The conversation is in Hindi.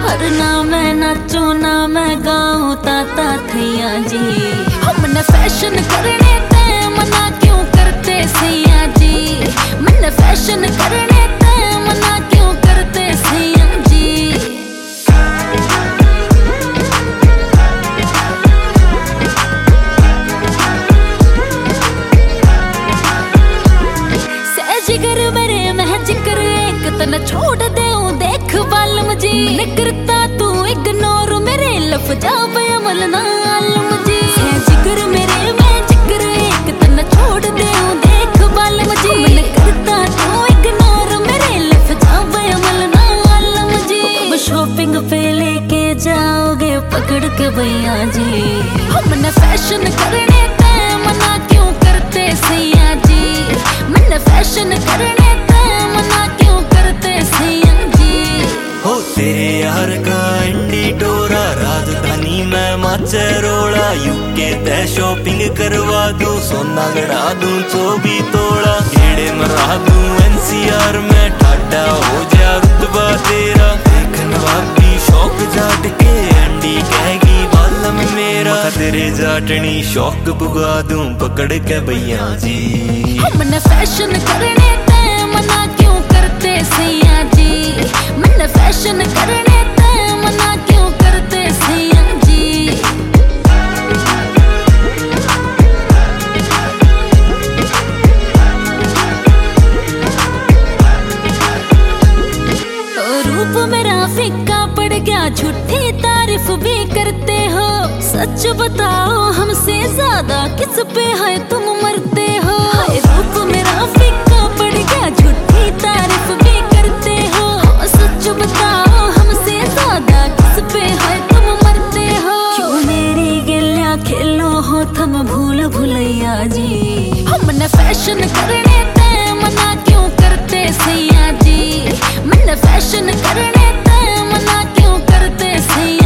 और ना मैं नाचूं ना मैं गाऊं ताता थैया जी। हमने फैशन करने ते मना क्यों करते सैया जी। मैंने फैशन करने ते मना क्यों करते सैया जी। जिगर मेरे मैं जिक्र एक तना छोड़ दे देख बालम जी। मैंने करता तू इग्नोर मेरे लफ्जा पे अमल ना आलम जी। जिगर मेरे मैं जिक्र एक तना छोड़ दे देख बालम जी। मैंने करता तू इग्नोर मेरे लफ्जा पे अमल ना आलम जी। अब शॉपिंग पे लेके जाओगे पकड़ के भैया जी। हमने फैशन करने ते मना क्यों करते सैया जी। मैंने फैशन करने ते मना क्यों करते सैया जी। हो तेरे यार का इंडी डोरा राजधानी में माचेरोड़ा। यूके ते शॉपिंग करवा दूं सोना गड़ा दूं 24 तोड़ा। गेड़े मरा दूं एनसीआर में ठाडा हो जा रुतबा तेरा। देखन वाली शौक जाट के अंडी कहेगी बालम मेरा। तेरे जाटनी शौक बुगा दूं पकड़ के भैया जी। हमने फैशन करने ते मना क्यों करते सैया जी। मैंने फैशन करने ते मना क्यों करते सैया जी। रूप मेरा फीका पड़ गया झूठी तारीफ भी करते हो। सच बताओ हमसे ज्यादा किस पे है तुम मरते हो। रूप मेरा फीका पड़ गया झूठी तारीफ भी करते हो। सच बताओ हमसे ज्यादा किस पे है तुम मरते हो। क्यों मेरी गिल्लियां खेलो हो तुम भूल भुलैया जी। हमने फैशन करने ते मना क्यों करते सैया जी। मैंने फैशन करने ते मना क्यों करते सैया।